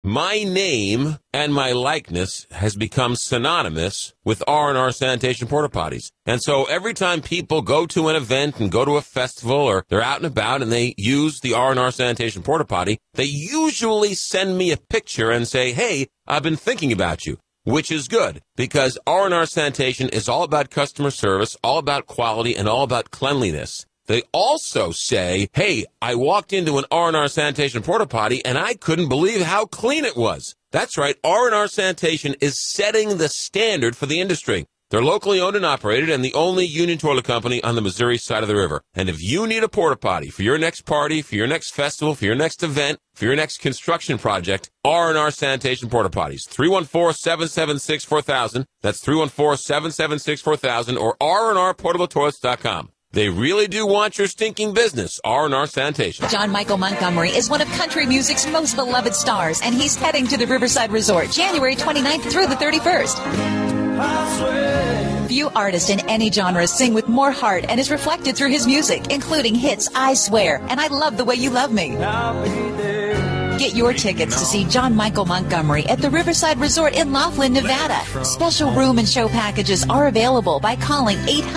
my name and my likeness has become synonymous with R&R Sanitation Porta Potties. And so every time people go to an event and go to a festival or they're out and about and they use the R&R Sanitation Porta Potty, they usually send me a picture and say, hey, I've been thinking about you, which is good because R&R Sanitation is all about customer service, all about quality, and all about cleanliness. They also say, hey, I walked into an R&R Sanitation Porta Potty and I couldn't believe how clean it was. That's right. R&R Sanitation is setting the standard for the industry. They're locally owned and operated and the only union toilet company on the Missouri side of the river. And if you need a porta potty for your next party, for your next festival, for your next event, for your next construction project, R&R Sanitation Porta Potties. 314-776-4000. That's 314-776-4000 or rnrportabletoilets.com. They really do want your stinking business. R&R Sanitation. John Michael Montgomery is one of country music's most beloved stars, and he's heading to the Riverside Resort January 29th through the 31st. Few artists in any genre sing with more heart and is reflected through his music, including hits I Swear and I Love the Way You Love Me. Get your tickets to see John Michael Montgomery at the Riverside Resort in Laughlin, Nevada. Special room and show packages are available by calling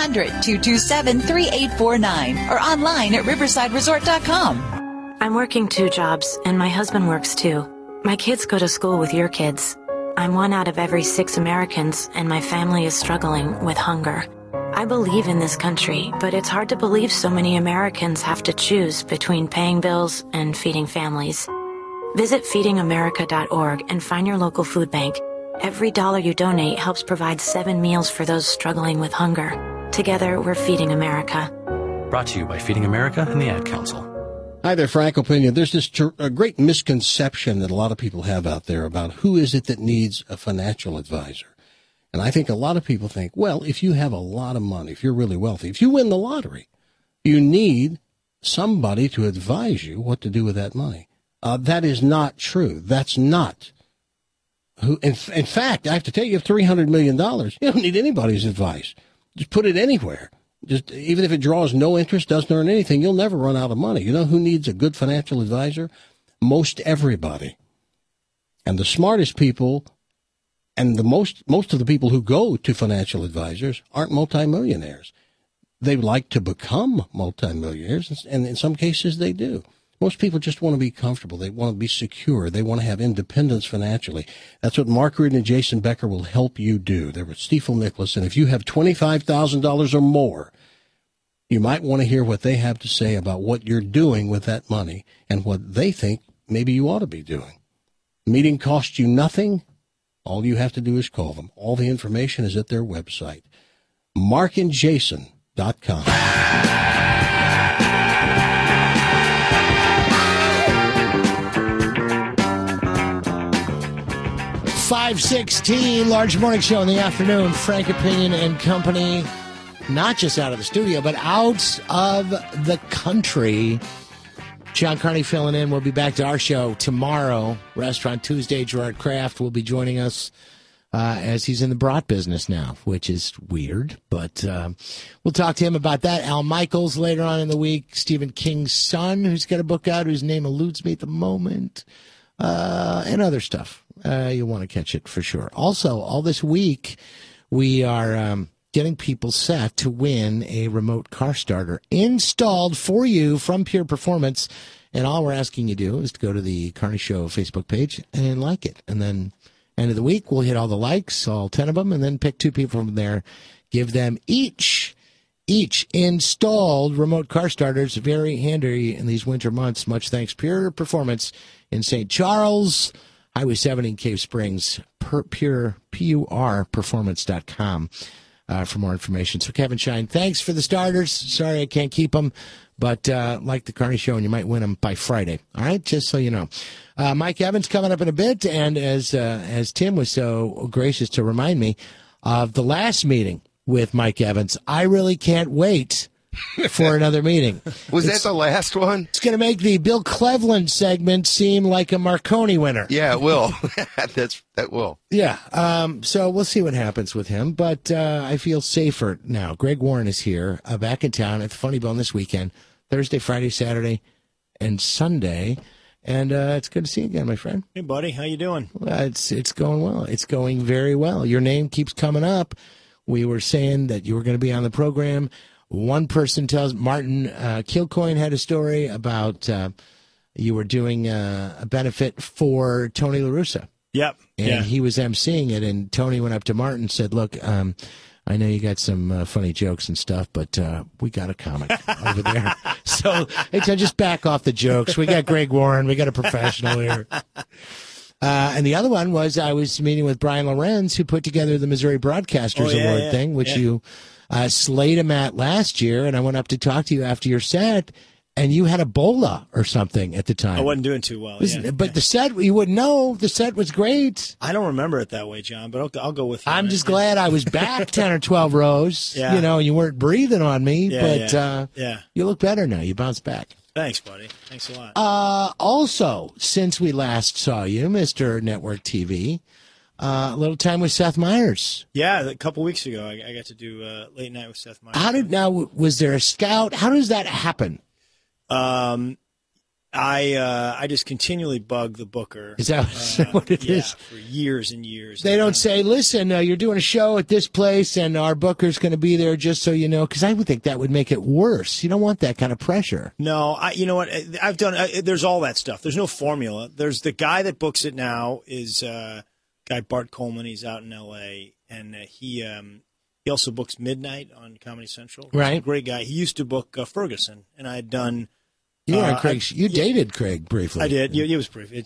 800-227-3849 or online at riversideresort.com. I'm working 2 jobs, and my husband works too. My kids go to school with your kids. I'm 1 out of every 6 Americans, and my family is struggling with hunger. I believe in this country, but it's hard to believe so many Americans have to choose between paying bills and feeding families. Visit feedingamerica.org and find your local food bank. Every dollar you donate helps provide 7 meals for those struggling with hunger. Together, we're Feeding America. Brought to you by Feeding America and the Ad Council. Hi there, Frank Opinion. There's this a great misconception that a lot of people have out there about who is it that needs a financial advisor. And I think a lot of people think, well, if you have a lot of money, if you're really wealthy, if you win the lottery, you need somebody to advise you what to do with that money. That is not true. That's not who. In fact, I have to tell you, you have $300 million. You don't need anybody's advice. Just put it anywhere. Just even if it draws no interest, doesn't earn anything, you'll never run out of money. You know who needs a good financial advisor? Most everybody. And the smartest people and the most of the people who go to financial advisors aren't multimillionaires. They like to become multimillionaires, and in some cases they do. Most people just want to be comfortable. They want to be secure. They want to have independence financially. That's what Mark Reed and Jason Becker will help you do. They're with Stifel Nicholas, and if you have $25,000 or more, you might want to hear what they have to say about what you're doing with that money and what they think maybe you ought to be doing. The meeting costs you nothing. All you have to do is call them. All the information is at their website, markandjason.com. 5:16, Large Morning Show in the afternoon. Frank Opinion and Company, not just out of the studio, but out of the country. John Carney filling in. We'll be back to our show tomorrow. Restaurant Tuesday. Gerard Kraft will be joining us as he's in the brat business now, which is weird. But we'll talk to him about that. Al Michaels later on in the week. Stephen King's son, who's got a book out, whose name eludes me at the moment. And other stuff. You'll want to catch it for sure. Also, all this week, we are getting people set to win a remote car starter installed for you from Pure Performance. And all we're asking you to do is to go to the Carney Show Facebook page and like it. And then end of the week, we'll hit all the likes, all 10 of them, and then pick 2 people from there. Give them each installed remote car starters. Very handy in these winter months. Much thanks. Pure Performance in St. Charles, Highway 70 in Cave Springs, purperformance.com for more information. So, Kevin Shine, thanks for the starters. Sorry I can't keep them, but like the Carney Show, and you might win them by Friday. All right, just so you know. Mike Evans coming up in a bit, and as Tim was so gracious to remind me of the last meeting with Mike Evans, I really can't wait for another meeting. Was that the last one? It's going to make the Bill Cleveland segment seem like a Marconi winner. Yeah, it will. That will. Yeah. So we'll see what happens with him. But I feel safer now. Greg Warren is here, back in town at the Funny Bone this weekend, Thursday, Friday, Saturday, and Sunday. And it's good to see you again, my friend. Hey, buddy. How you doing? It's going well. It's going very well. Your name keeps coming up. We were saying that you were going to be on the program. One person tells Martin Kilcoyne had a story about you were doing a benefit for Tony La Russa. Yep. And he was emceeing it, and Tony went up to Martin and said, look, I know you got some funny jokes and stuff, but we got a comic over there. So hey, just back off the jokes. We got Greg Warren. We got a professional here. And the other one was I was meeting with Brian Lorenz, who put together the Missouri Broadcasters Award thing, which you slayed him at last year. And I went up to talk to you after your set, and you had Ebola or something at the time. I wasn't doing too well. But the set, you wouldn't know. The set was great. I don't remember it that way, John, but I'll go with you. I'm just glad I was back 10 or 12 rows. Yeah. You know, you weren't breathing on me, but yeah. You look better now. You bounced back. Thanks, buddy. Thanks a lot. Also, since we last saw you, Mr. Network TV, a little time with Seth Meyers. Yeah, a couple weeks ago, I got to do Late Night with Seth Meyers. Was there a scout? How does that happen? I just continually bug the booker. Is that what it is? For years and years. They don't say, listen, you're doing a show at this place and our booker's going to be there just so you know, because I would think that would make it worse. You don't want that kind of pressure. No, you know what? I've done, there's all that stuff. There's no formula. There's the guy that books it now is guy Bart Coleman. He's out in L.A. and he also books Midnight on Comedy Central. Right. He's a great guy. He used to book Ferguson, and I had done. You dated Craig briefly. I did. It was brief.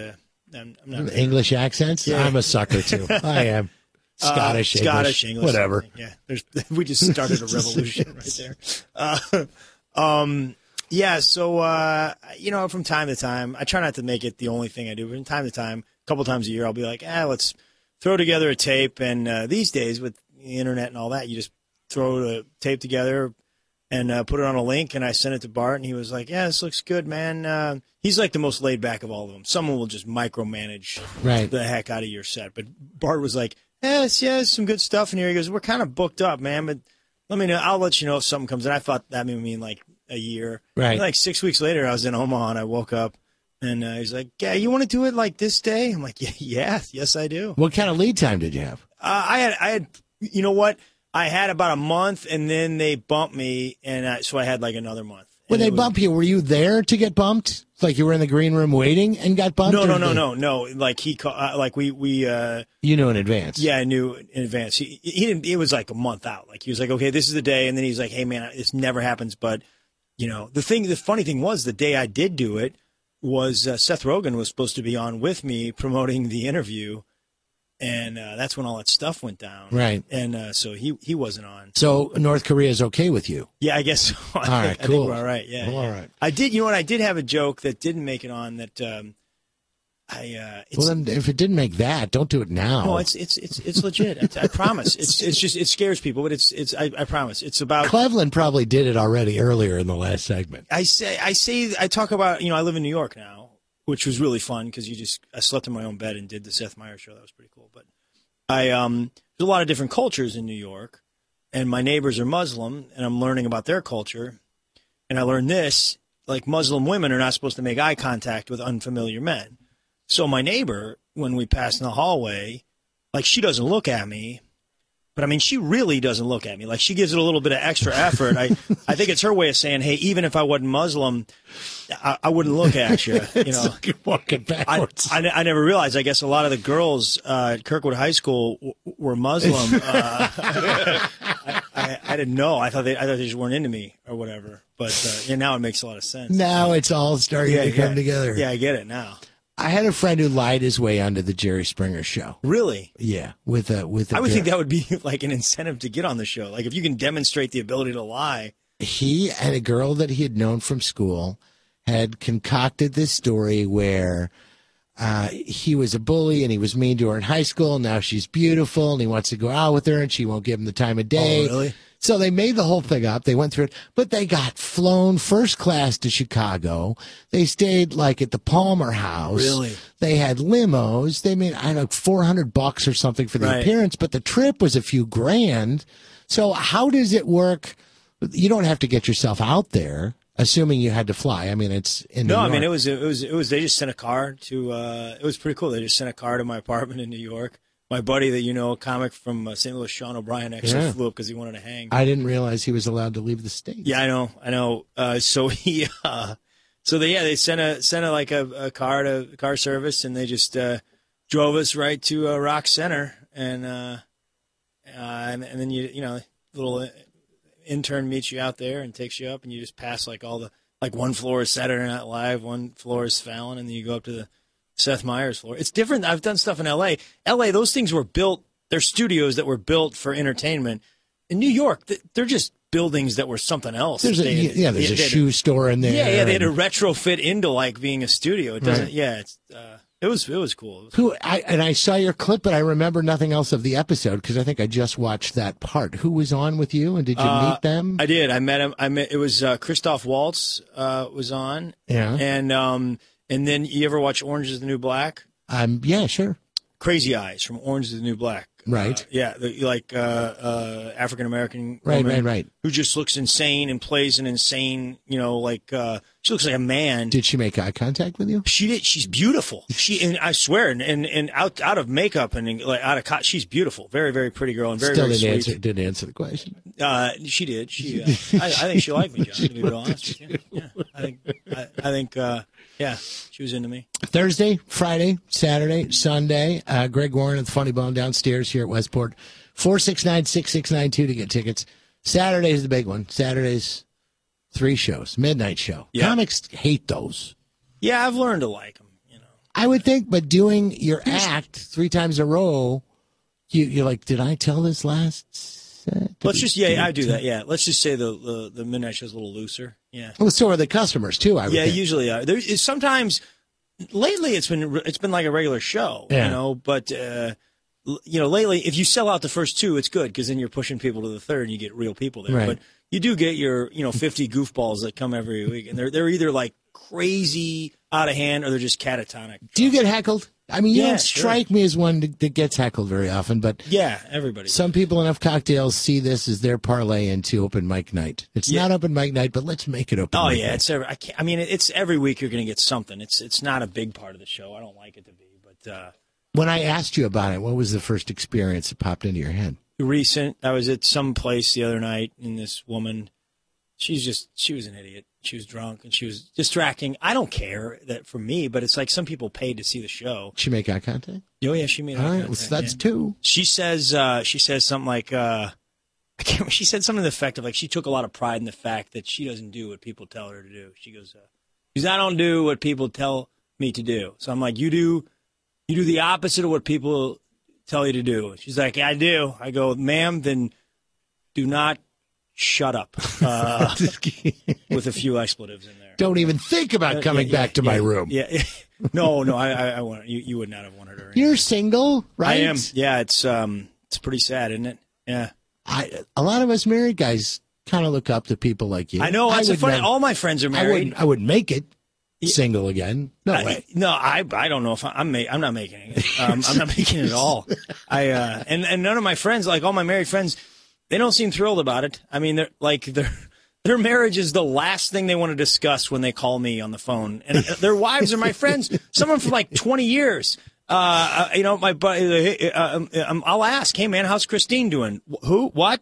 I'm not English accents. Yeah. I'm a sucker too. I am Scottish, English, whatever. Yeah, we just started a revolution right there. Yeah. So you know, from time to time, I try not to make it the only thing I do, but from time to time, a couple times a year, I'll be like, let's throw together a tape. And these days with the internet and all that, you just throw the tape together and put it on a link, and I sent it to Bart, and he was like, yeah, this looks good, man. He's like the most laid back of all of them. Someone will just micromanage the heck out of your set. But Bart was like, yes, some good stuff in here. He goes, we're kind of booked up, man, but let me know. I'll let you know if something comes in. I thought that may mean like a year. Right. And like 6 weeks later, I was in Omaha, and I woke up, and he's like, yeah, you want to do it like this day? I'm like, yes, I do. What kind of lead time did you have? I had, you know what? I had about a month, and then they bumped me, and so I had like another month. When they bump you, were you there to get bumped? Like you were in the green room waiting and got bumped? No. Like he, like we. You knew in advance. Yeah, I knew in advance. He didn't. It was like a month out. Like he was like, okay, this is the day, and then he's like, hey man, this never happens. But you know, the funny thing was, the day I did do it was Seth Rogen was supposed to be on with me promoting the interview. And that's when all that stuff went down. Right. And so he wasn't on. So North Korea is okay with you? Yeah, I guess so. All right, cool. I think we're all right. Yeah. All right. I did, you know what? I did have a joke that didn't make it on that well, then if it didn't make that, don't do it now. No, it's legit. I promise. It's just, it scares people, but I promise. It's about. Cleveland probably did it already earlier in the last segment. I talk about, you know, I live in New York now, which was really fun because I slept in my own bed and did the Seth Meyers show. That was pretty cool. But there's a lot of different cultures in New York, and my neighbors are Muslim, and I'm learning about their culture. And I learned this, like Muslim women are not supposed to make eye contact with unfamiliar men. So my neighbor, when we pass in the hallway, like she doesn't look at me. But, I mean, she really doesn't look at me. Like, she gives it a little bit of extra effort. I think it's her way of saying, hey, even if I wasn't Muslim, I wouldn't look at you. You know, it's like walking backwards. I never realized. I guess a lot of the girls at Kirkwood High School were Muslim. I didn't know. I thought they just weren't into me or whatever. But now it makes a lot of sense. Now it's all starting to come together. Yeah, I get it now. I had a friend who lied his way onto the Jerry Springer show. Really? Yeah, with a. I would think that would be like an incentive to get on the show. Like if you can demonstrate the ability to lie. He and a girl that he had known from school had concocted this story where he was a bully and he was mean to her in high school. Now she's beautiful and he wants to go out with her and she won't give him the time of day. Oh, really? So they made the whole thing up. They went through it, but they got flown first class to Chicago. They stayed like at the Palmer House. Really? They had limos. They made, I don't know, $400 or something for the appearance, but the trip was a few grand. So how does it work? You don't have to get yourself out there. Assuming you had to fly. I mean, it's in New No, York. I mean, it was. They just sent a car to. It was pretty cool. They just sent a car to my apartment in New York. My buddy that a comic from St. Louis, Sean O'Brien, actually flew up because he wanted to hang. I didn't realize he was allowed to leave the state. Yeah, I know. So he, they sent a car service, and they just drove us right to Rock Center, and then little intern meets you out there and takes you up, and you just pass one floor is Saturday Night Live, one floor is Fallon, and then you go up to the Seth Meyers floor. It's different. I've done stuff in L.A. Those things were built. They're studios that were built for entertainment. In New York, they're just buildings that were something else. There's a shoe store in there. Yeah, they had to retrofit into being a studio. It doesn't. Right. Yeah, it was cool. I saw your clip, but I remember nothing else of the episode because I think I just watched that part. Who was on with you, and did you meet them? I did. I met him. It was Christoph Waltz was on. Yeah, and then you ever watch Orange is the New Black? Yeah, sure. Crazy Eyes from Orange is the New Black. Right. African American woman right. who just looks insane and plays an insane, she looks like a man. Did she make eye contact with you? She did. She's beautiful. And I swear, and out of makeup and she's beautiful. Very, very pretty girl and very, Still very sweet. Didn't answer the question. She did. I think she liked me, John, to be real honest with you. Yeah. I think she was into me. Thursday, Friday, Saturday, Sunday. Greg Warren at the Funny Bone downstairs here at Westport. 469-6692 to get tickets. Saturday's the big one. Saturday's 3 shows. Midnight show. Yep. Comics hate those. Yeah, I've learned to like them. I would think, but doing your act 3 times in a row, you're like, did I tell this last set? I do that. Yeah, let's just say the midnight show's a little looser. Yeah. Well, so are the customers too. I would think. Usually are. There is sometimes. Lately, it's been like a regular show, But lately, if you sell out the first 2, it's good because then you're pushing people to the third and you get real people there. Right. But you do get your 50 goofballs that come every week, and they're either like crazy out of hand or they're just catatonic. Do you get heckled? I mean, you don't strike me as one that gets heckled very often, but yeah, everybody. Some people in Enough Cocktails see this as their parlay into open mic night. It's not open mic night, but let's make it open. Oh mic yeah, night. it's every week you're going to get something. It's not a big part of the show. I don't like it to be, but when I asked you about it, what was the first experience that popped into your head? Recent. I was at some place the other night, and this woman, she was an idiot. She was drunk and she was distracting. I don't care that for me, but it's like some people paid to see the show. She make eye contact? Oh yeah, she made eye contact. Well, that's 2. She says something like she said something to the effect of like she took a lot of pride in the fact that she doesn't do what people tell her to do. She goes, because I don't do what people tell me to do. So I'm like, you do the opposite of what people tell you to do. She's like, I do. I go, ma'am, then do not shut up with a few expletives in there. Don't even think about coming back to my room. Yeah. No, I want you would not have wanted her. You're single, right? I am. Yeah, it's pretty sad, isn't it? Yeah. A lot of us married guys kind of look up to people like you. I know. That's funny. All my friends are married. I wouldn't make it single again. No way. I don't know if I'm not making it. I'm not making it at all. And none of my friends, like all my married friends, they don't seem thrilled about it. I mean, their marriage is the last thing they want to discuss when they call me on the phone. And their wives are my friends, some of them for like 20 years. My buddy, I'll ask, hey man, how's Christine doing? Who? What?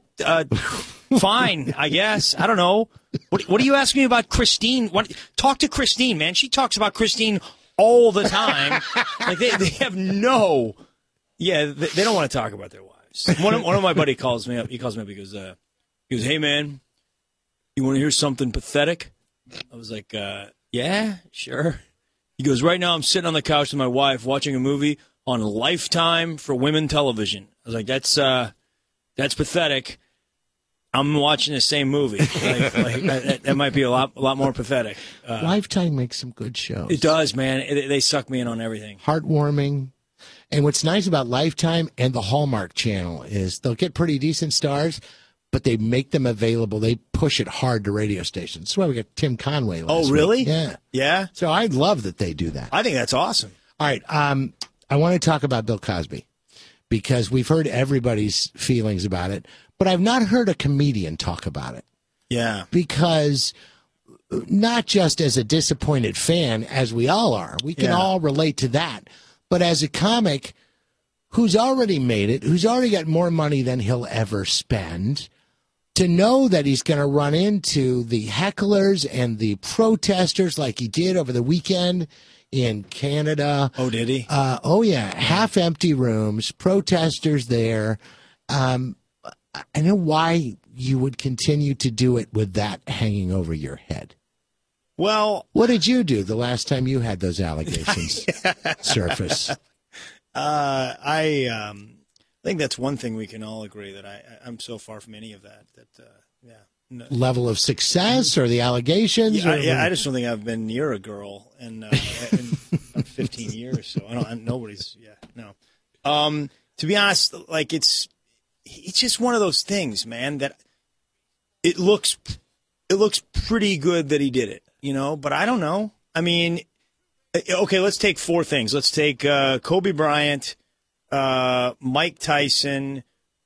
Fine, I guess. I don't know. What are you asking me about Christine? Talk to Christine, man. She talks about Christine all the time. Like they have no. Yeah, they don't want to talk about their wives. One of my buddy calls me up. He calls me up. He goes, hey man, you want to hear something pathetic? I was like, yeah, sure. He goes, right now I'm sitting on the couch with my wife watching a movie on Lifetime for women television. I was like, that's pathetic. I'm watching the same movie. That might be a lot more pathetic. Lifetime makes some good shows. It does, man. They suck me in on everything. Heartwarming. And what's nice about Lifetime and the Hallmark Channel is they'll get pretty decent stars, but they make them available. They push it hard to radio stations. That's why we got Tim Conway last week. Really? Yeah. Yeah? So I love that they do that. I think that's awesome. All right. I want to talk about Bill Cosby because we've heard everybody's feelings about it, but I've not heard a comedian talk about it. Yeah. Because not just as a disappointed fan, as we all are. We can all relate to that. But as a comic who's already made it, who's already got more money than he'll ever spend, to know that he's going to run into the hecklers and the protesters like he did over the weekend in Canada. Oh, did he? Oh, yeah. Half-empty rooms, protesters there. I know why you would continue to do it with that hanging over your head. Well, what did you do the last time you had those allegations surface? I think that's one thing we can all agree that I'm so far from any of that. No. Level of success or the allegations? I just don't think I've been near a girl in 15 years. So nobody's. To be honest, like it's just one of those things, man. That it looks pretty good that he did it, But I don't know. I mean, okay, let's take four things. Let's take Kobe Bryant, Mike Tyson,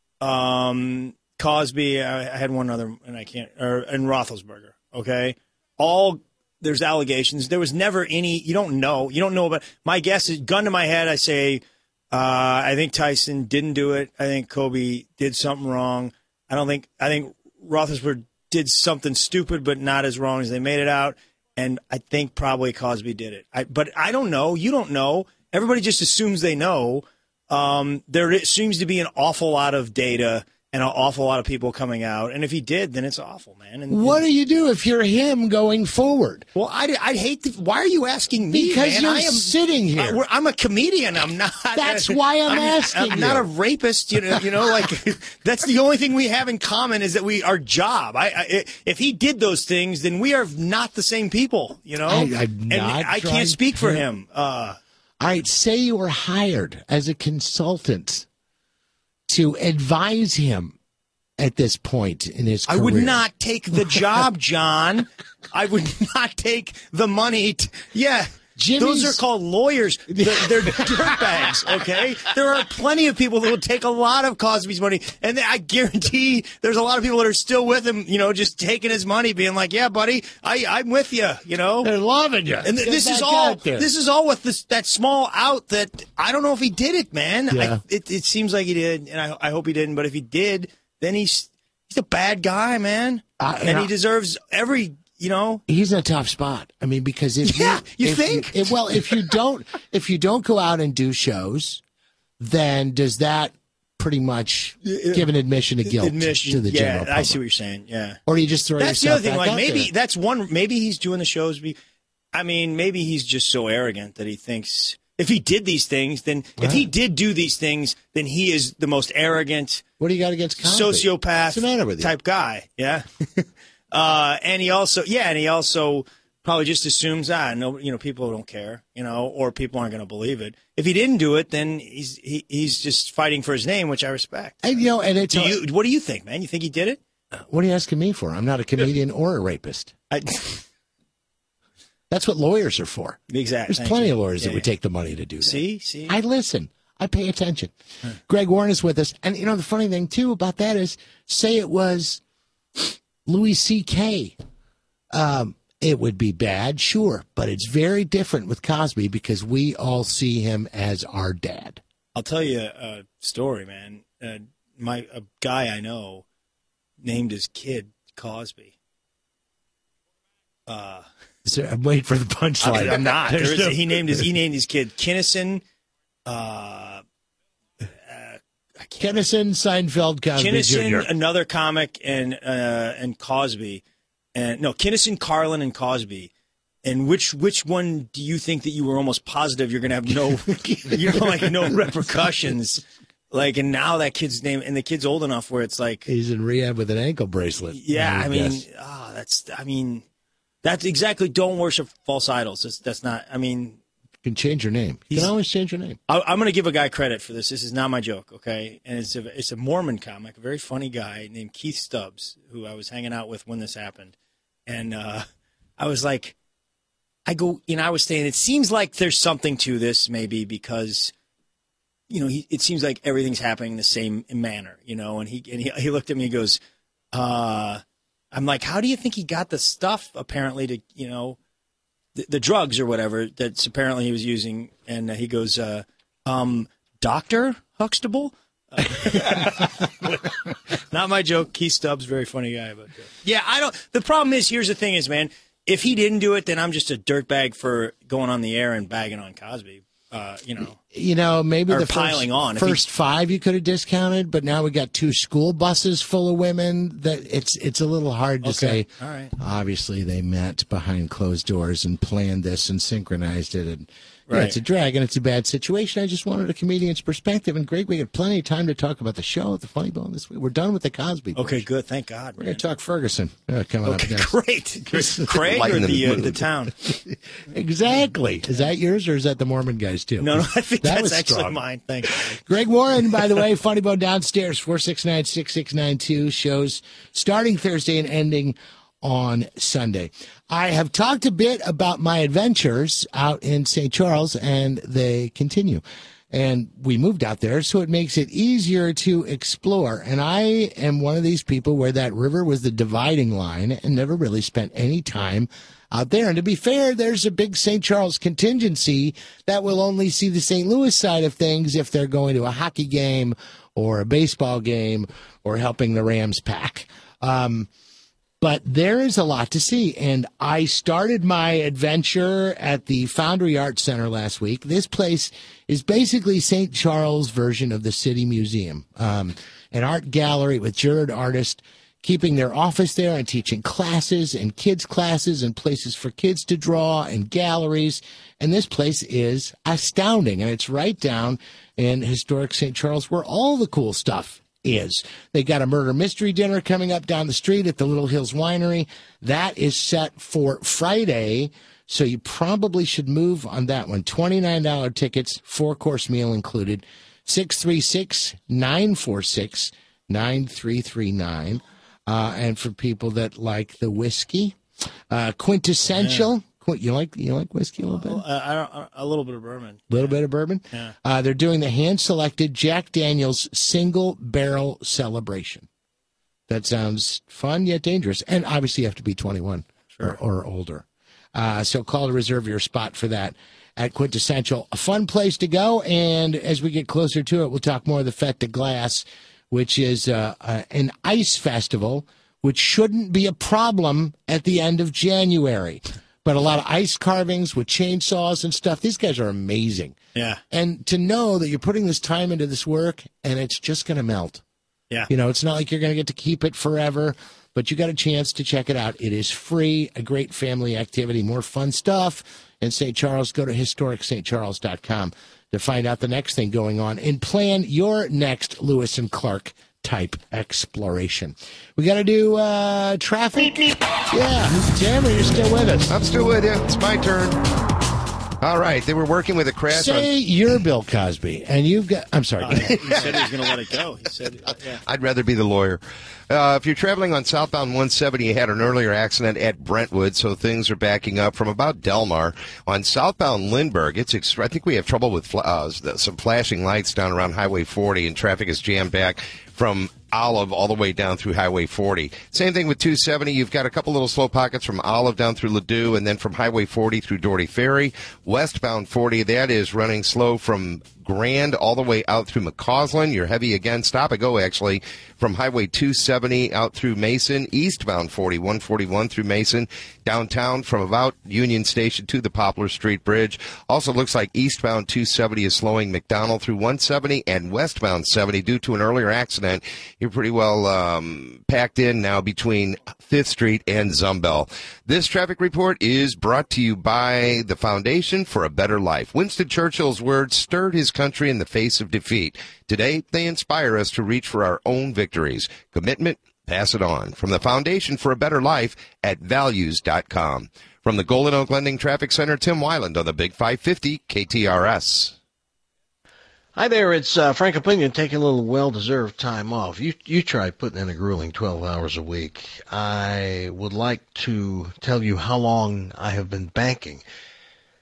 Cosby. I had one other, and and Roethlisberger. Okay, there's allegations. There was never any. You don't know about. My guess is, gun to my head, I say, I think Tyson didn't do it. I think Kobe did something wrong. I think Roethlisberger did something stupid, but not as wrong as they made it out. And I think probably Cosby did it. But I don't know. You don't know. Everybody just assumes they know. There seems to be an awful lot of data and an awful lot of people coming out. And if he did, then it's awful, man. What do you do if you're him going forward? Well, I'd hate why are you asking me, because man? I am sitting here. I'm a comedian. I'm not. That's why I'm asking I'm not a rapist. Like that's the only thing we have in common is that our job. If he did those things, then we are not the same people. I can't speak for him. All right, say you were hired as a consultant to advise him at this point in his career. I would not take the job, John. I would not take the money. Those are called lawyers. They're dirtbags, okay? There are plenty of people that will take a lot of Cosby's money, and I guarantee there's a lot of people that are still with him, just taking his money, being like, yeah, buddy, I'm with you, They're loving you. And this is all with that small out that I don't know if he did it, man. Yeah. It seems like he did, and I hope he didn't, but if he did, then he's a bad guy, man. And he deserves every... he's in a tough spot. I mean, because if you don't go out and do shows, then does that pretty much give an admission of guilt to the general public? I see what you're saying. Yeah, or you just throw that's the yourself other thing. back Like out maybe there. that's one. Maybe he's doing the shows. Maybe he's just so arrogant that he thinks if he did these things, then if he did do these things, then he is the most arrogant. What do you got against Cosby? Sociopath What's the matter with you? Type guy? Yeah. And he also probably just assumes people don't care, or people aren't going to believe it. If he didn't do it, then he's just fighting for his name, which I respect. And, and it's what do you think, man? You think he did it? What are you asking me for? I'm not a comedian or a rapist. That's what lawyers are for. Exactly. There's plenty of lawyers that would take the money to do that. See? I listen. I pay attention. Greg Warren is with us. And, the funny thing, too, about that is, say it was Louis C.K., it would be bad, sure. But it's very different with Cosby because we all see him as our dad. I'll tell you a story, man. A guy I know named his kid Cosby. I'm waiting for the punchline. I'm not. He named his kid Kinnison. Kinnison, Seinfeld, Cosby Kinnison, Jr. another comic, and Cosby, Kinnison, Carlin, and Cosby. And which one do you think that you were almost positive you're going to have no repercussions? Like, and now that kid's name, and the kid's old enough where it's like he's in rehab with an ankle bracelet. Yeah, that's exactly. Don't worship false idols. That's not. I mean, you can change your name. You can always change your name. I'm going to give a guy credit for this. This is not my joke, okay? And it's a Mormon comic, a very funny guy named Keith Stubbs, who I was hanging out with when this happened, and I was like, I was saying, it seems like there's something to this, maybe because, it seems like everything's happening in the same manner, and he looked at me and goes, I I'm like, how do you think he got the stuff, apparently, to, the drugs or whatever that's apparently he was using? And he goes, Dr. Huxtable? Not my joke. Keith Stubbs, very funny guy. But the problem is, here's the thing is, man, if he didn't do it, then I'm just a dirtbag for going on the air and bagging on Cosby. Maybe or the piling on. First 5 you could have discounted, but now we got 2 school buses full of women. That it's a little hard to say. All right. Obviously, they met behind closed doors and planned this and synchronized it. And Right. it's a drag and it's a bad situation. I just wanted a comedian's perspective. And Greg, we got plenty of time to talk about the show, the Funny Bone this week. We're done with the Cosby. Okay, portion. good. Thank God. We're going to talk Ferguson coming up next. Great. Craig or the town? Exactly. Is that yours or is that the Mormon guys too? No, I think That that's was actually strong. mine. Thank you. Greg Warren, by the way, Funny Bone downstairs, 469-6692, shows starting Thursday and ending on Sunday. I have talked a bit about my adventures out in St. Charles, and they continue. And we moved out there, so it makes it easier to explore. And I am one of these people where that river was the dividing line and never really spent any time out there. And to be fair, there's a big St. Charles contingency that will only see the St. Louis side of things if they're going to a hockey game or a baseball game or helping the Rams pack. But there is a lot to see, and I started my adventure at the Foundry Arts Center last week. This place is basically St. Charles' version of the City Museum, an art gallery with juried artists keeping their office there and teaching classes and kids' classes and places for kids to draw and galleries. And this place is astounding, and it's right down in historic St. Charles where all the cool stuff is. They got a murder mystery dinner coming up down the street at the Little Hills Winery. That is set for Friday, so you probably should move on that one. $29 tickets, 4-course meal included. 636-946-9339. And for people that like the whiskey, Quintessential. You like whiskey a little bit? A little bit of bourbon. A little bit of bourbon? Yeah. They're doing the hand-selected Jack Daniel's single barrel celebration. That sounds fun yet dangerous. And obviously you have to be 21 or older. So call to reserve your spot for that at Quintessential. A fun place to go. And as we get closer to it, we'll talk more of the Fête de Glace, which is an ice festival, which shouldn't be a problem at the end of January. But a lot of ice carvings with chainsaws and stuff. These guys are amazing. Yeah. And to know that you're putting this time into this work and it's just going to melt. Yeah. It's not like you're going to get to keep it forever, but you got a chance to check it out. It is free, a great family activity, more fun stuff. In St. Charles, go to historicstcharles.com to find out the next thing going on and plan your next Lewis and Clark type exploration. We got to do traffic. Yeah, Jammer, you're still with us. I'm still with you. It's my turn. All right. They were working with a crash. Say you're Bill Cosby, and you've got... I'm sorry. He said he was going to let it go. He said, yeah. I'd rather be the lawyer. If you're traveling on southbound 170, you had an earlier accident at Brentwood, so things are backing up from about Delmar. On southbound Lindbergh, I think we have trouble with some flashing lights down around Highway 40, and traffic is jammed back from Olive all the way down through Highway 40. Same thing with 270. You've got a couple little slow pockets from Olive down through Ladue, and then from Highway 40 through Doherty Ferry. Westbound 40, that is running slow from Grand all the way out through McCausland. You're heavy again. Stop and go, actually, from Highway 270 out through Mason. Eastbound 40, 141 through Mason. Downtown from about Union Station to the Poplar Street Bridge. Also looks like eastbound 270 is slowing McDonald through 170 and westbound 70 due to an earlier accident. You're pretty well packed in now between 5th Street and Zumbel. This traffic report is brought to you by the Foundation for a Better Life. Winston Churchill's words stirred his country in the face of defeat. Today, they inspire us to reach for our own victories. Commitment, pass it on. From the Foundation for a Better Life at values.com. From the Golden Oak Lending Traffic Center, Tim Weiland on the Big 550 KTRS. Hi there, it's Frank Opinion taking a little well-deserved time off. You try putting in a grueling 12 hours a week. I would like to tell you how long I have been banking.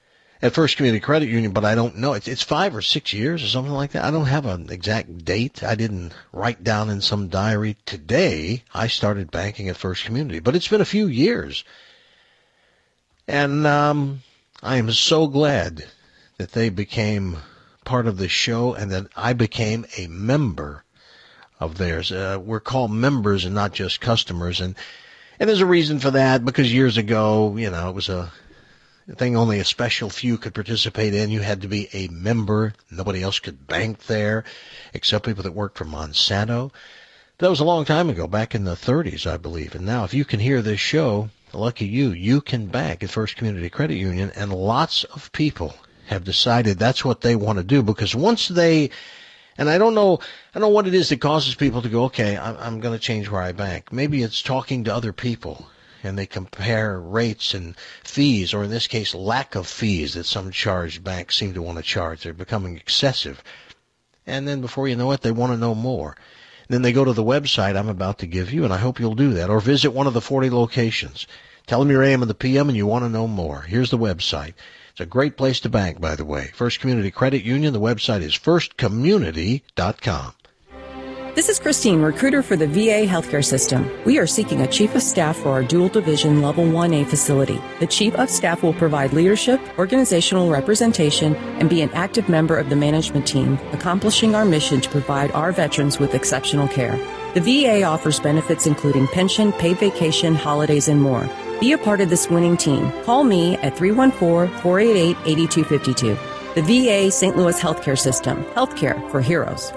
at First Community Credit Union, but I don't know. It's 5 or 6 years or something like that. I don't have an exact date. I didn't write down in some diary today I started banking at First Community, but it's been a few years. And I am so glad that they became part of the show and that I became a member of theirs. We're called members and not just customers. And there's a reason for that, because years ago, it was a thing only a special few could participate in. You had to be a member. Nobody else could bank there except people that worked for Monsanto. That was a long time ago, back in the 30s, I believe. And now if you can hear this show, lucky you can bank at First Community Credit Union. And lots of people have decided that's what they want to do, because once they, and I don't know what it is that causes people to go, okay, I'm going to change where I bank. Maybe it's talking to other people, and they compare rates and fees, or in this case, lack of fees that some banks seem to want to charge. They're becoming excessive. And then before you know it, they want to know more. And then they go to the website I'm about to give you, and I hope you'll do that, or visit one of the 40 locations. Tell them you're AM and the PM and you want to know more. Here's the website. It's a great place to bank, by the way. First Community Credit Union. The website is firstcommunity.com. This is Christine, recruiter for the VA healthcare system. We are seeking a chief of staff for our dual division level 1A facility. The chief of staff will provide leadership, organizational representation, and be an active member of the management team, accomplishing our mission to provide our veterans with exceptional care. The VA offers benefits including pension, paid vacation, holidays, and more. Be a part of this winning team. Call me at 314-488-8252. The VA St. Louis Healthcare System. Healthcare for heroes.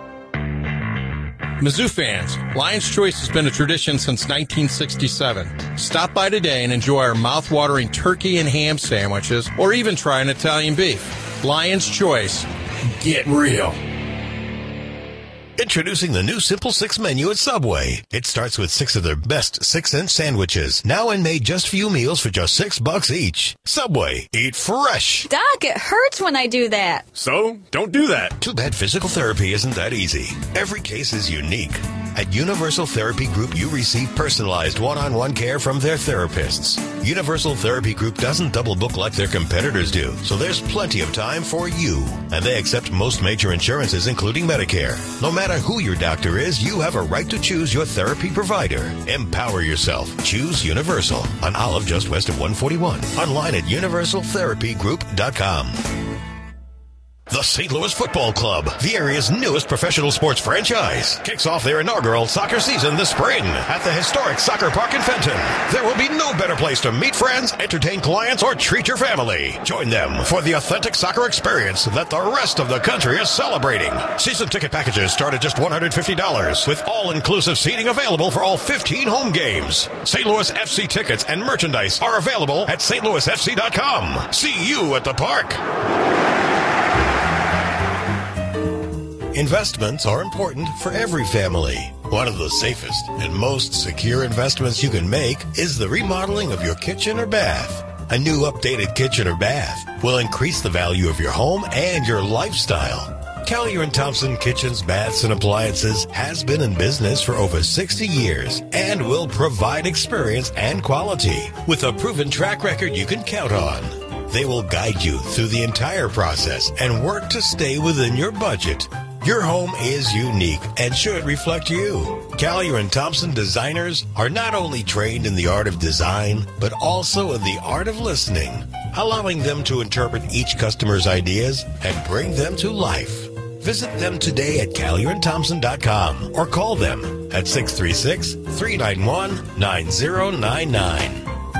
Mizzou fans, Lion's Choice has been a tradition since 1967. Stop by today and enjoy our mouth-watering turkey and ham sandwiches, or even try an Italian beef. Lion's Choice. Get real. Introducing the new Simple Six menu at Subway. It starts with 6 of their best 6-inch sandwiches, now and made just for you meals for just $6 each. Subway, eat fresh. Doc, it hurts when I do that. So, don't do that. Too bad physical therapy isn't that easy. Every case is unique. At Universal Therapy Group, you receive personalized one-on-one care from their therapists. Universal Therapy Group doesn't double book like their competitors do, so there's plenty of time for you. And they accept most major insurances, including Medicare. No matter who your doctor is, you have a right to choose your therapy provider. Empower yourself. Choose Universal on Olive, just west of 141. Online at universaltherapygroup.com. The St. Louis Football Club, the area's newest professional sports franchise, kicks off their inaugural soccer season this spring at the historic Soccer Park in Fenton. There will be no better place to meet friends, entertain clients, or treat your family. Join them for the authentic soccer experience that the rest of the country is celebrating. Season ticket packages start at just $150, with all-inclusive seating available for all 15 home games. St. Louis FC tickets and merchandise are available at stlouisfc.com. See you at the park. Investments are important for every family. One of the safest and most secure investments you can make is the remodeling of your kitchen or bath. A new updated kitchen or bath will increase the value of your home and your lifestyle. Callier & Thompson Kitchens, Baths, and Appliances has been in business for over 60 years and will provide experience and quality with a proven track record you can count on. They will guide you through the entire process and work to stay within your budget. Your home is unique and should reflect you. Callier & Thompson designers are not only trained in the art of design, but also in the art of listening, allowing them to interpret each customer's ideas and bring them to life. Visit them today at CallierandThompson.com or call them at 636-391-9099.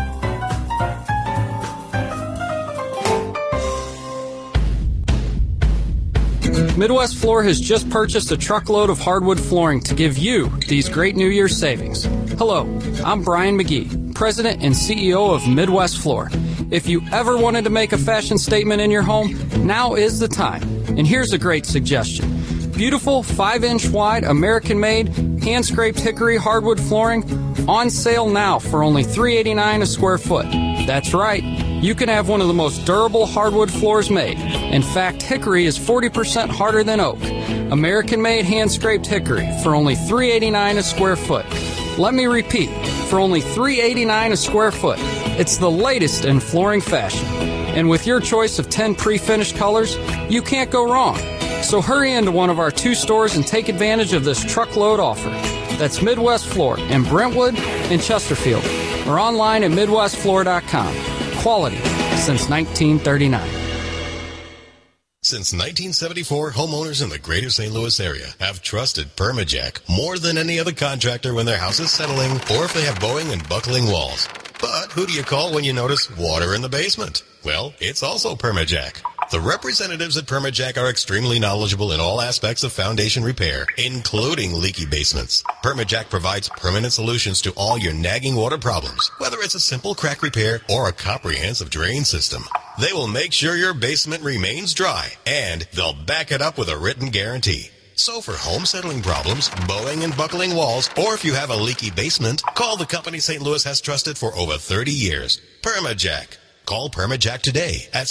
Midwest Floor has just purchased a truckload of hardwood flooring to give you these great New Year's savings. Hello, I'm Brian McGee, President and CEO of Midwest Floor. If you ever wanted to make a fashion statement in your home, now is the time. And here's a great suggestion. Beautiful 5-inch wide American-made hand-scraped hickory hardwood flooring on sale now for only $3.89 a square foot. That's right. You can have one of the most durable hardwood floors made. In fact, hickory is 40% harder than oak. American-made hand-scraped hickory for only $3.89 a square foot. Let me repeat, for only $3.89 a square foot. It's the latest in flooring fashion. And with your choice of 10 pre-finished colors, you can't go wrong. So hurry into one of our 2 stores and take advantage of this truckload offer. That's Midwest Floor in Brentwood and Chesterfield, or online at MidwestFloor.com. Quality since 1939. Since 1974, homeowners in the greater St. Louis area have trusted Permajack more than any other contractor when their house is settling or if they have bowing and buckling walls. But who do you call when you notice water in the basement? Well, it's also Permajack. The representatives at Permajack are extremely knowledgeable in all aspects of foundation repair, including leaky basements. Permajack provides permanent solutions to all your nagging water problems, whether it's a simple crack repair or a comprehensive drain system. They will make sure your basement remains dry, and they'll back it up with a written guarantee. So for home settling problems, bowing and buckling walls, or if you have a leaky basement, call the company St. Louis has trusted for over 30 years. Permajack. Call Permajack today at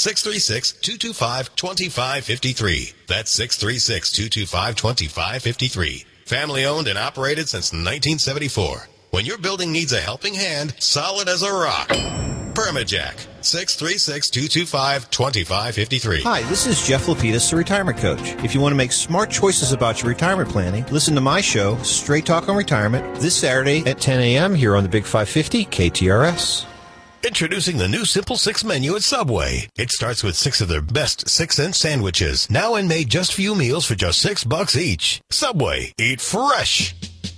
636-225-2553. That's 636-225-2553. Family owned and operated since 1974. When your building needs a helping hand, solid as a rock. Permajack. 636-225-2553. Hi, this is Jeff Lapidus, the retirement coach. If you want to make smart choices about your retirement planning, listen to my show, Straight Talk on Retirement, this Saturday at 10 a.m. here on the Big 550 KTRS. Introducing the new Simple 6 menu at Subway. It starts with 6 of their best 6-cent sandwiches, now and made just for you meals for just $6 each. Subway, eat fresh.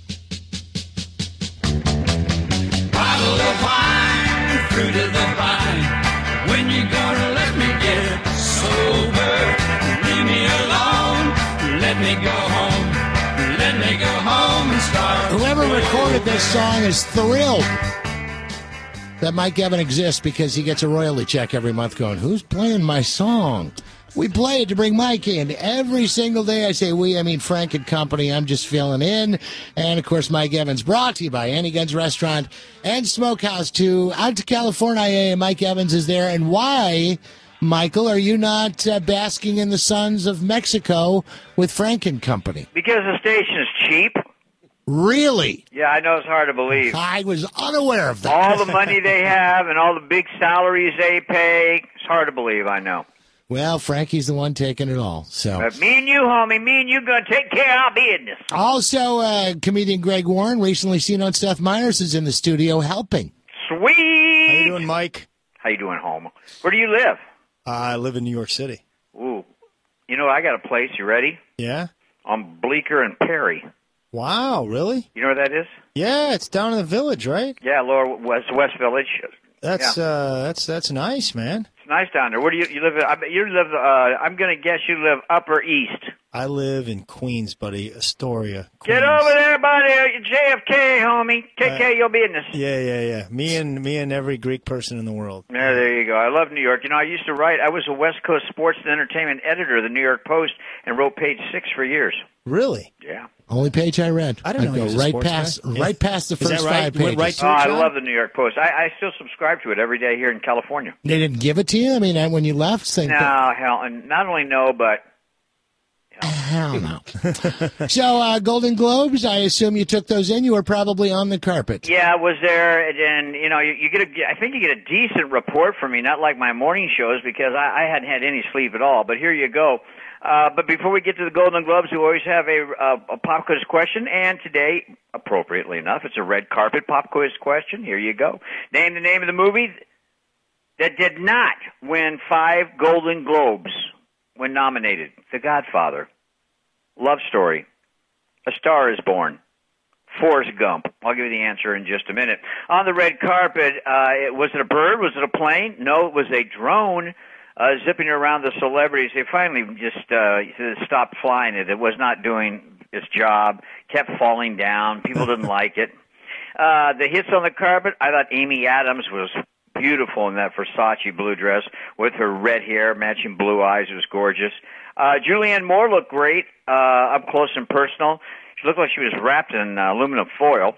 Bottle of wine, fruit of the vine. When you gonna let me get sober? Leave me alone, let me go home. Let me go home and start. Whoever recorded this song is thrilled that Mike Evans exists because he gets a royalty check every month going, who's playing my song? We play it to bring Mike in. Every single day I say we, I mean Frank and Company. I'm just filling in. And, of course, Mike Evans brought to you by Annie Gunn's Restaurant and Smokehouse 2. Out to California, Mike Evans is there. And why, Michael, are you not basking in the suns of Mexico with Frank and Company? Because the station is cheap. Really? Yeah, I know it's hard to believe. I was unaware of that. All the money they have and all the big salaries they pay, it's hard to believe, I know. Well, Frankie's the one taking it all. So But me and you, homie, me and you going to take care of our business. Also, comedian Greg Warren, recently seen on Seth Meyers, is in the studio helping. How Sweet! you doing, Mike? How you doing, home? Where do you live? I live in New York City. Ooh. You know, I got a place. You ready? Yeah? On Bleecker and Perry. Wow, really? You know where that is? Yeah, it's down in the Village, right? Yeah, Lower West Village. That's Yeah. That's nice, man. It's nice down there. Where do you live? I'm going to guess you live Upper East. I live in Queens, buddy, Astoria. Get over there, buddy. JFK, homie. Take care of your business. Yeah. Me and every Greek person in the world. Yeah, there you go. I love New York. You know, I used to write. I was a West Coast sports and entertainment editor of the New York Post and wrote page 6 for years. Really? Yeah. Only page I read. I didn't know go he was a right sports past, guy. right past the Is that first right? 5 You went pages. right to it, I John? love the New York Post. I still subscribe to it every day here in California. They didn't give it to you? I mean, when you left? Saying, No, hell, and not only no, but hell no. So, Golden Globes, I assume you took those in. You were probably on the carpet. yeah, I was there, and you know, you get I think you get a decent report from me, not like my morning shows because I hadn't had any sleep at all. But here you go. But before we get to the Golden Globes, we always have a pop quiz question, and today, appropriately enough, it's a red carpet pop quiz question. Here you go. Name the name of the movie that did not win 5 Golden Globes when nominated. The Godfather, Love Story, A Star is Born, Forrest Gump. I'll give you the answer in just a minute. On the red carpet, was it a bird? Was it a plane? No, it was a drone. Zipping around the celebrities. They finally just stopped flying it. It was not doing its job, kept falling down. People didn't like it. The hits on the carpet, I thought Amy Adams was beautiful in that Versace blue dress with her red hair matching blue eyes. It was gorgeous. Julianne Moore looked great up close and personal. She looked like she was wrapped in aluminum foil.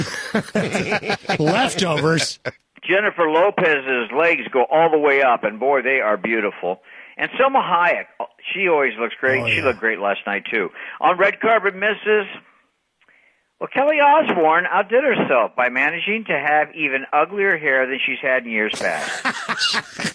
Leftovers. Jennifer Lopez's legs go all the way up, and boy, they are beautiful. And Selma Hayek, she always looks great. Oh, yeah. She looked great last night, too. On red carpet misses, well, Kelly Osbourne outdid herself by managing to have even uglier hair than she's had in years past.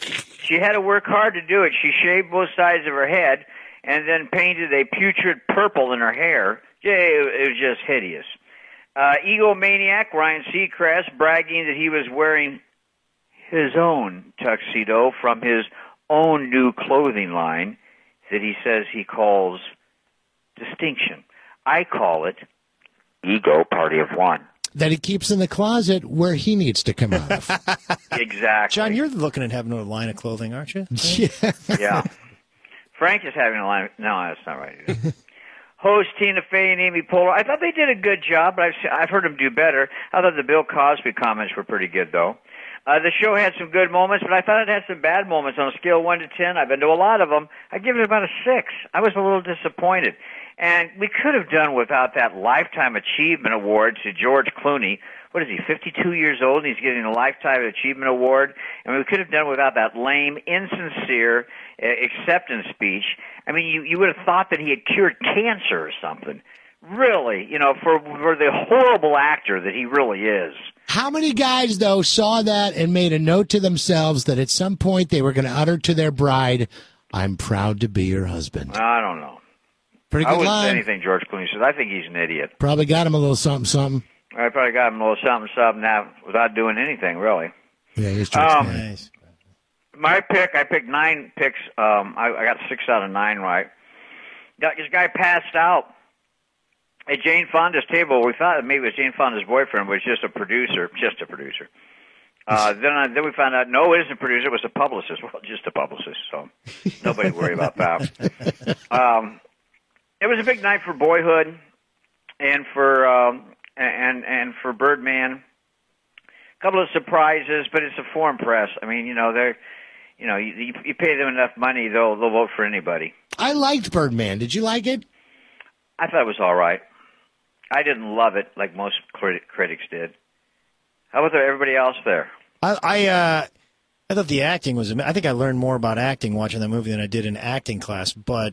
She had to work hard to do it. She shaved both sides of her head and then painted a putrid purple in her hair. It was just hideous. Egomaniac Ryan Seacrest bragging that he was wearing his own tuxedo from his own new clothing line that he says he calls Distinction. I call it Ego Party of One. That he keeps in the closet where he needs to come out of. Exactly. John, you're looking at having a line of clothing, aren't you? Yeah. Frank is having a line. No, that's not right. Host Tina Fey and Amy Poehler. I thought they did a good job, but I've heard them do better. I thought the Bill Cosby comments were pretty good, though. The show had some good moments, but I thought it had some bad moments. On a scale of 1 to 10, I've been to a lot of them. I give it about a 6. I was a little disappointed. And we could have done without that Lifetime Achievement Award to George Clooney. What is he, 52 years old, and he's getting a Lifetime Achievement Award? And we could have done without that lame, insincere acceptance speech. I mean, you would have thought that he had cured cancer or something. Really, for the horrible actor that he really is. How many guys, though, saw that and made a note to themselves that at some point they were going to utter to their bride, "I'm proud to be your husband"? I don't know. Pretty good I wouldn't line. say anything George Clooney says. I think he's an idiot. Probably got him a little something. I probably got him a little something now without doing anything, really. Yeah, he's nice. My pick, I picked 9 picks. I got 6 out of 9 right. This guy passed out at Jane Fonda's table. We thought maybe it was Jane Fonda's boyfriend, but it was just a producer. Then we found out, no, it isn't a producer. It was a publicist. Well, just a publicist, so nobody worry about that. It was a big night for Boyhood and for and for Birdman. A couple of surprises, but it's a foreign press. I mean, they're you pay them enough money, they'll vote for anybody. I liked Birdman. Did you like it? I thought it was all right. I didn't love it like most critics did. How about everybody else there? I thought the acting was. I think I learned more about acting watching that movie than I did in acting class. But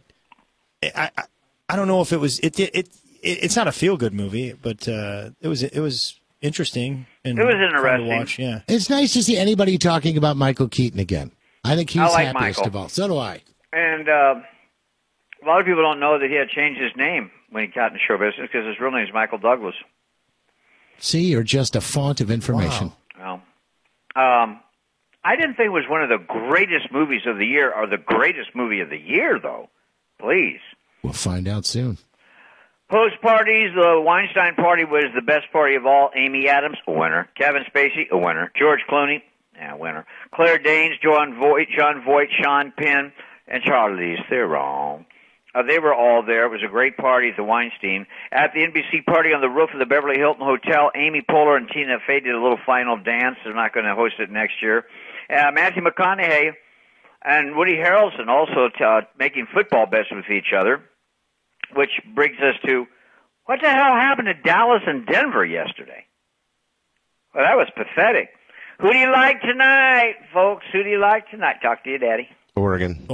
I don't know if it was. It's not a feel good movie, but it was interesting. And it was interesting to watch. Yeah, it's nice to see anybody talking about Michael Keaton again. I think he's like happiest Michael. of all. So do I. And a lot of people don't know that he had changed his name when he got into show business because his real name is Michael Douglas. See, you're just a font of information. Wow. Well, I didn't think it was one of the greatest movies of the year or the greatest movie of the year, though. Please. We'll find out soon. Post parties, the Weinstein party was the best party of all. Amy Adams, a winner. Kevin Spacey, a winner. George Clooney, a winner. Claire Danes, John Voight, Sean Penn, and Charlize Theron. They were all there. It was a great party at the Weinstein. At the NBC party on the roof of the Beverly Hilton Hotel, Amy Poehler and Tina Fey did a little final dance. They're not going to host it next year. Matthew McConaughey and Woody Harrelson also making football bets with each other, which brings us to what the hell happened to Dallas and Denver yesterday? Well, that was pathetic. Who do you like tonight, folks? Who do you like tonight? Talk to your daddy. Oregon.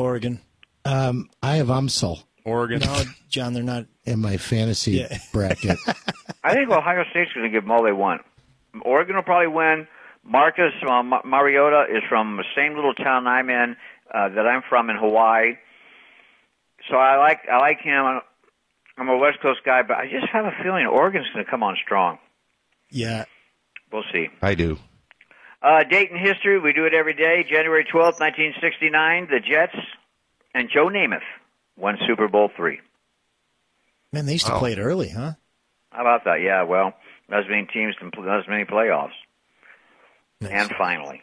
I have UMSL. Oregon. No, John, they're not in my fantasy bracket. I think Ohio State's going to give them all they want. Oregon will probably win. Marcus Mariota is from the same little town I'm in, that I'm from in Hawaii. So I like him. I'm a West Coast guy, but I just have a feeling Oregon's going to come on strong. Yeah. We'll see. I do. Date in history, we do it every day. January 12th, 1969, the Jets and Joe Namath won Super Bowl III. Man, they used to play it early, huh? How about that? Yeah, well, not as many teams, not as many playoffs. Nice. And finally.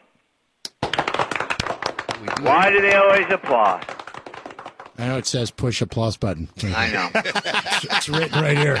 Why do they always applaud? I know it says push applause button. I know. It's written right here.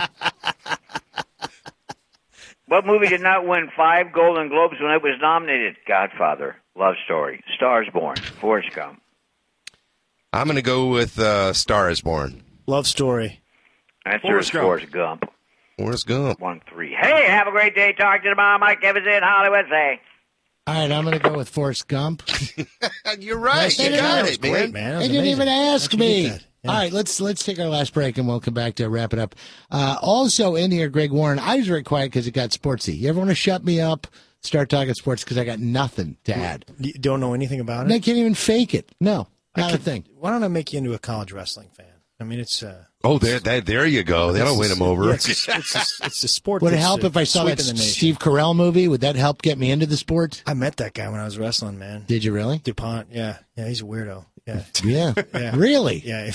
What movie did not win 5 Golden Globes when it was nominated? Godfather, Love Story, Stars Born, Forrest Gump. I'm going to go with Star is Born. Love Story. Answer is Forrest Gump. Forrest Gump. 1-3. Hey, have a great day. Talk to you tomorrow. Mike Evans in Hollywood. Say. All right, I'm going to go with Forrest Gump. You're right. You got it, man. Great, man. They didn't even ask me. Yeah. All right, let's take our last break, and we'll come back to wrap it up. Also in here, Greg Warren. I was very quiet because it got sportsy. You ever want to shut me up? start talking sports because I got nothing to add. You don't know anything about it? They can't even fake it. No, not a thing. Why don't I make you into a college wrestling fan? I mean, it's... there you go. That'll win him over. Yeah, it's a sport. Would it help if I saw that Steve Carell movie? Would that help get me into the sport? I met that guy when I was wrestling, man. Did you really? DuPont, yeah. Yeah, he's a weirdo. Yeah. Yeah. Really? Yeah.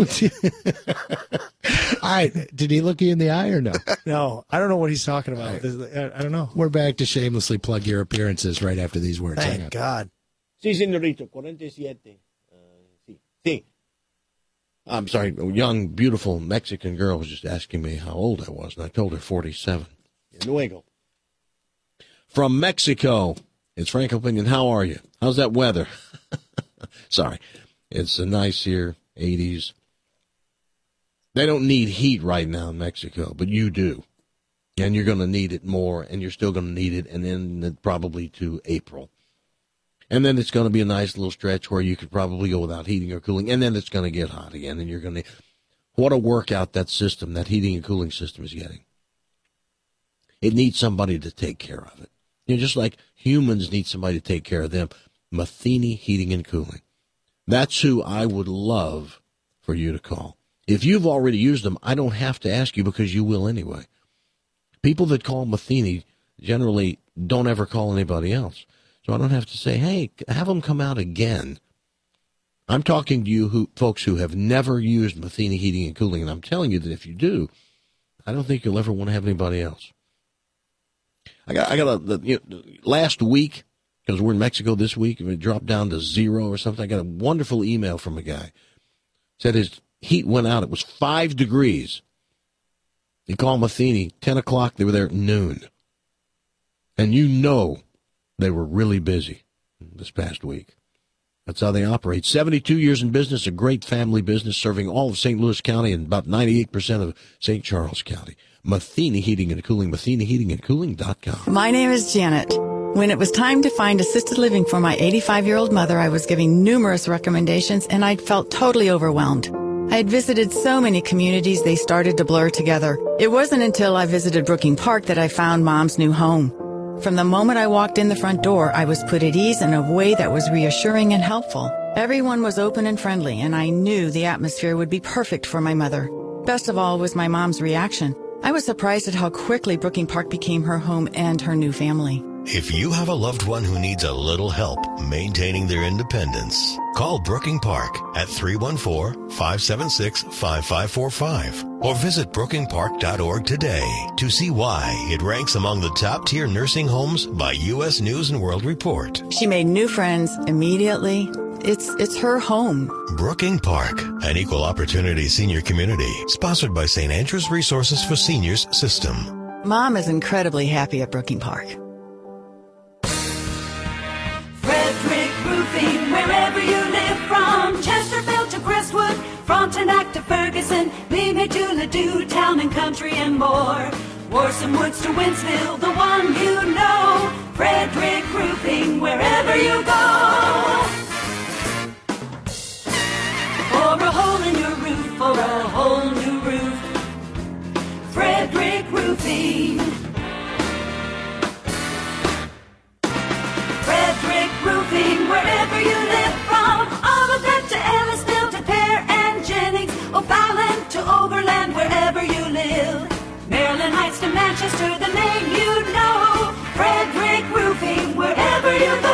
All right. Did he look you in the eye or no? No, I don't know what he's talking about. I don't know. We're back to shamelessly plug your appearances right after these words. Thank God. Sí, señorito, 47. Sí. I'm sorry, a young, beautiful Mexican girl was just asking me how old I was, and I told her 47. Luego. From Mexico, it's Frank Opinion. How are you? How's that weather? Sorry. It's a nice here, 80s. They don't need heat right now in Mexico, but you do. And you're going to need it more, and you're still going to need it, and then probably to April. And then it's going to be a nice little stretch where you could probably go without heating or cooling. And then it's going to get hot again. And you're going to, what a workout that system, that heating and cooling system is getting. It needs somebody to take care of it. You know, just like humans need somebody to take care of them. Matheny Heating and Cooling. That's who I would love for you to call. If you've already used them, I don't have to ask you because you will anyway. People that call Matheny generally don't ever call anybody else. So I don't have to say, hey, have them come out again. I'm talking to you folks who have never used Matheny Heating and Cooling, and I'm telling you that if you do, I don't think you'll ever want to have anybody else. Last week, because we're in Mexico this week, it dropped down to 0 or something. I got a wonderful email from a guy. Said his heat went out. It was 5 degrees. He called Matheny, 10 o'clock. They were there at noon. And you know they were really busy this past week. That's how they operate. 72 years in business, a great family business serving all of St. Louis County and about 98% of St. Charles County. Matheny Heating and Cooling, MathenyHeatingandCooling.com. My name is Janet. When it was time to find assisted living for my 85-year-old mother, I was giving numerous recommendations, and I felt totally overwhelmed. I had visited so many communities, they started to blur together. It wasn't until I visited Brooking Park that I found Mom's new home. From the moment I walked in the front door, I was put at ease in a way that was reassuring and helpful. Everyone was open and friendly, and I knew the atmosphere would be perfect for my mother. Best of all was my mom's reaction. I was surprised at how quickly Brooking Park became her home and her new family. If you have a loved one who needs a little help maintaining their independence, call Brooking Park at 314-576-5545 or visit brookingpark.org today to see why it ranks among the top-tier nursing homes by U.S. News & World Report. She made new friends immediately. It's her home. Brooking Park, an equal opportunity senior community, sponsored by St. Andrews Resources for Seniors System. Mom is incredibly happy at Brooking Park. Frederick Roofing, wherever you live, from Chesterfield to Crestwood, Frontenac to Ferguson, Lehigh to Ladue, Town and Country and more. Warsom Woods to Winsville, the one you know. Frederick Roofing, wherever you go. For a hole in your roof, for a whole new roof. Frederick Roofing. Frederick Roofing, wherever you live, from Olivet to Ellisville to Pear and Jennings, O'Fallon to Overland, wherever you live. Maryland Heights to Manchester, the name you know. Frederick Roofing, wherever you go.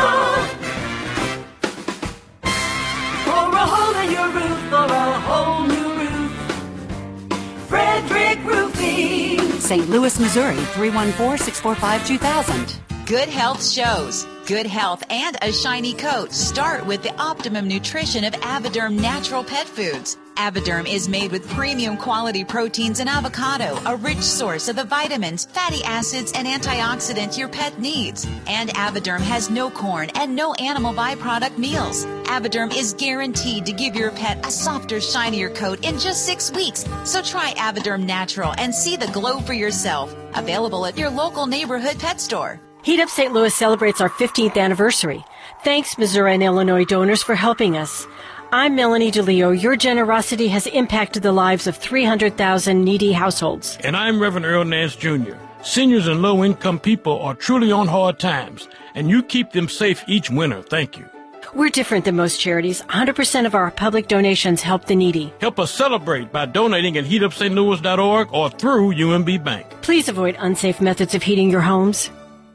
For a hole in your roof, for a whole new roof. Frederick Roofing. St. Louis, Missouri, 314-645-2000. Good health shows. Good health and a shiny coat start with the optimum nutrition of Avoderm Natural Pet Foods. Avoderm is made with premium quality proteins and avocado, a rich source of the vitamins, fatty acids, and antioxidants your pet needs. And Avoderm has no corn and no animal byproduct meals. Avoderm is guaranteed to give your pet a softer, shinier coat in just 6 weeks. So try Avoderm Natural and see the glow for yourself. Available at your local neighborhood pet store. Heat Up St. Louis celebrates our 15th anniversary. Thanks, Missouri and Illinois donors, for helping us. I'm Melanie DeLeo. Your generosity has impacted the lives of 300,000 needy households. And I'm Reverend Earl Nance Jr. Seniors and low-income people are truly on hard times, and you keep them safe each winter. Thank you. We're different than most charities. 100% of our public donations help the needy. Help us celebrate by donating at heatupstlouis.org or through UMB Bank. Please avoid unsafe methods of heating your homes.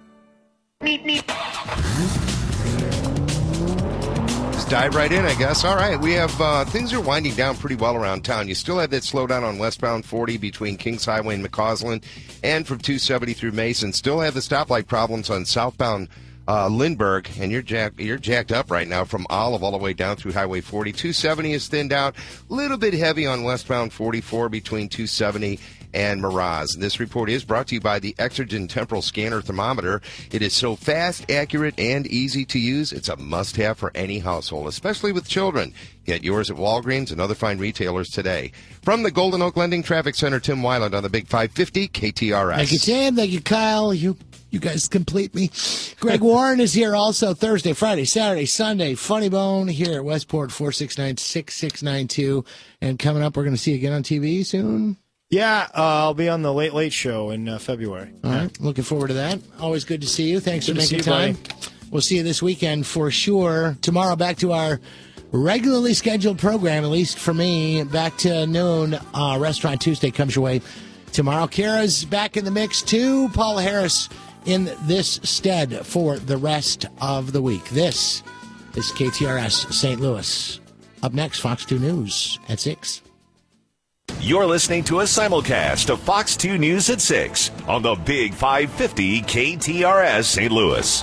Just dive right in, I guess. All right, we have things are winding down pretty well around town. You still have that slowdown on westbound 40 between Kings Highway and McCausland, and from 270 through Mason. Still have the stoplight problems on southbound Lindbergh, and you're jacked up right now from Olive all the way down through Highway 40. 270 is thinned out, a little bit heavy on westbound 44 between 270 and Miraz. And this report is brought to you by the Exergen Temporal Scanner Thermometer. It is so fast, accurate, and easy to use. It's a must-have for any household, especially with children. Get yours at Walgreens and other fine retailers today. From the Golden Oak Lending Traffic Center, Tim Weiland on the Big 550 KTRS. Thank you, Tim. Thank you, Kyle. You guys complete me. Greg Warren is here also Thursday, Friday, Saturday, Sunday. Funny Bone here at Westport, 469-6692. And coming up, we're going to see you again on TV soon. Yeah, I'll be on the Late Late Show in February. All right, looking forward to that. Always good to see you. Thanks for making time. We'll see you this weekend for sure. Tomorrow, back to our regularly scheduled program, at least for me, back to noon. Restaurant Tuesday comes your way tomorrow. Kara's back in the mix, too. Paul Harris in this stead for the rest of the week. This is KTRS St. Louis. Up next, Fox 2 News at 6. You're listening to a simulcast of Fox 2 News at 6 on the Big 550 KTRS St. Louis.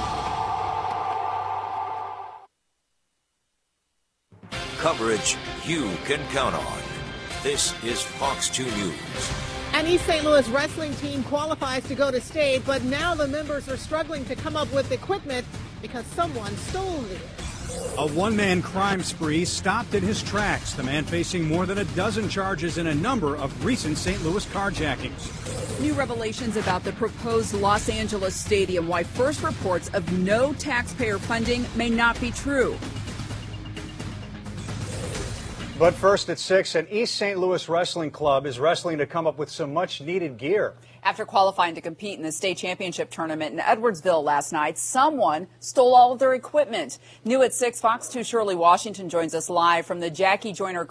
Coverage you can count on. This is Fox 2 News. An East St. Louis wrestling team qualifies to go to state, but now the members are struggling to come up with equipment because someone stole it. A one-man crime spree stopped in his tracks. The man facing more than a dozen charges in a number of recent St. Louis carjackings. New revelations about the proposed Los Angeles stadium, why first reports of no taxpayer funding may not be true. But first at 6, an East St. Louis wrestling club is wrestling to come up with some much-needed gear. After qualifying to compete in the state championship tournament in Edwardsville last night, someone stole all of their equipment. New at 6, Fox 2 Shirley Washington joins us live from the Jackie Joyner